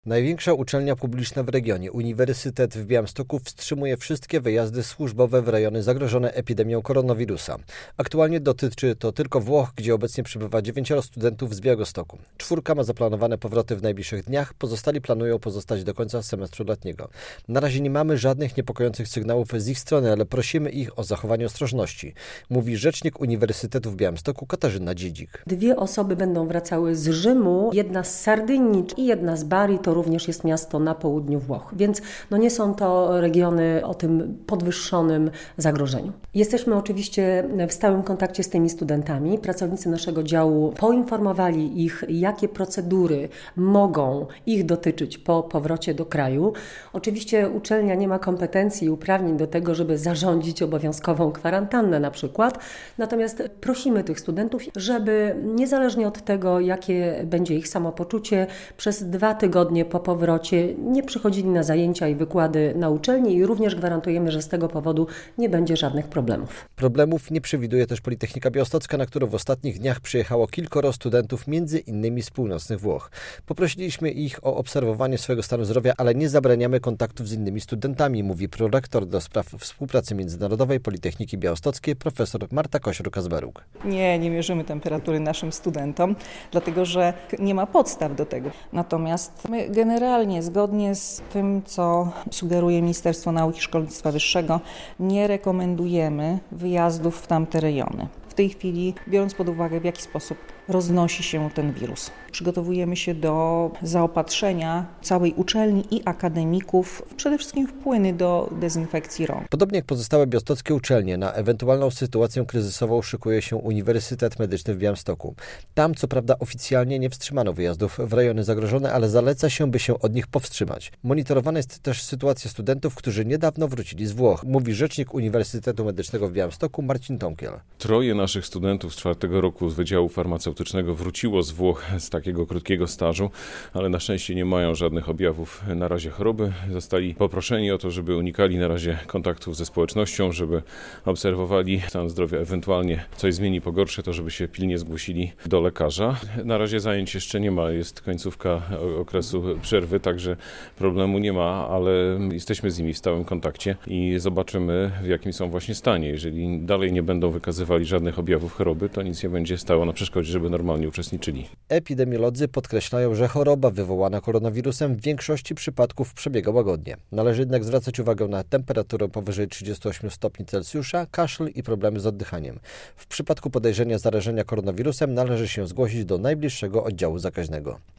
Największa uczelnia publiczna w regionie, Uniwersytet w Białymstoku, wstrzymuje wszystkie wyjazdy służbowe w rejony zagrożone epidemią koronawirusa. Aktualnie dotyczy to tylko Włoch, gdzie obecnie przebywa 9 studentów z Białegostoku. 4 ma zaplanowane powroty w najbliższych dniach, pozostali planują pozostać do końca semestru letniego. Na razie nie mamy żadnych niepokojących sygnałów z ich strony, ale prosimy ich o zachowanie ostrożności, mówi rzecznik Uniwersytetu w Białymstoku Katarzyna Dziedzik. 2 osoby będą wracały z Rzymu, jedna z Sardynii i jedna z Bari, to również jest miasto na południu Włoch, więc nie są to regiony o tym podwyższonym zagrożeniu. Jesteśmy oczywiście w stałym kontakcie z tymi studentami. Pracownicy naszego działu poinformowali ich, jakie procedury mogą ich dotyczyć po powrocie do kraju. Oczywiście uczelnia nie ma kompetencji i uprawnień do tego, żeby zarządzić obowiązkową kwarantannę na przykład, natomiast prosimy tych studentów, żeby niezależnie od tego, jakie będzie ich samopoczucie, przez 2 tygodnie po powrocie nie przychodzili na zajęcia i wykłady na uczelni i również gwarantujemy, że z tego powodu nie będzie żadnych problemów. Problemów nie przewiduje też Politechnika Białostocka, na którą w ostatnich dniach przyjechało kilkoro studentów, między innymi z północnych Włoch. Poprosiliśmy ich o obserwowanie swojego stanu zdrowia, ale nie zabraniamy kontaktów z innymi studentami, mówi prorektor do spraw współpracy międzynarodowej Politechniki Białostockiej profesor Marta Kosior-Kazberuk. Nie mierzymy temperatury naszym studentom, dlatego że nie ma podstaw do tego. Natomiast my generalnie, zgodnie z tym, co sugeruje Ministerstwo Nauki i Szkolnictwa Wyższego, nie rekomendujemy wyjazdów w tamte rejony. W tej chwili, biorąc pod uwagę, w jaki sposób roznosi się ten wirus, przygotowujemy się do zaopatrzenia całej uczelni i akademików, przede wszystkim w płyny do dezynfekcji rąk. Podobnie jak pozostałe białostockie uczelnie, na ewentualną sytuację kryzysową szykuje się Uniwersytet Medyczny w Białymstoku. Tam, co prawda, oficjalnie nie wstrzymano wyjazdów w rejony zagrożone, ale zaleca się, by się od nich powstrzymać. Monitorowana jest też sytuacja studentów, którzy niedawno wrócili z Włoch, mówi rzecznik Uniwersytetu Medycznego w Białymstoku Marcin Tomkiel. 3 naszych studentów z 4 roku z Wydziału Farmaceutycznego wróciło z Włoch z takiego krótkiego stażu, ale na szczęście nie mają żadnych objawów na razie choroby. Zostali poproszeni o to, żeby unikali na razie kontaktów ze społecznością, żeby obserwowali stan zdrowia, ewentualnie coś zmieni, pogorszy, to żeby się pilnie zgłosili do lekarza. Na razie zajęć jeszcze nie ma, jest końcówka okresu przerwy, także problemu nie ma, ale jesteśmy z nimi w stałym kontakcie i zobaczymy, w jakim są właśnie stanie. Jeżeli dalej nie będą wykazywali żadnych objawów choroby, to nic nie będzie stało na przeszkodzie, żeby normalnie uczestniczyli. Epidemiolodzy podkreślają, że choroba wywołana koronawirusem w większości przypadków przebiega łagodnie. Należy jednak zwracać uwagę na temperaturę powyżej 38 stopni Celsjusza, kaszel i problemy z oddychaniem. W przypadku podejrzenia zarażenia koronawirusem należy się zgłosić do najbliższego oddziału zakaźnego.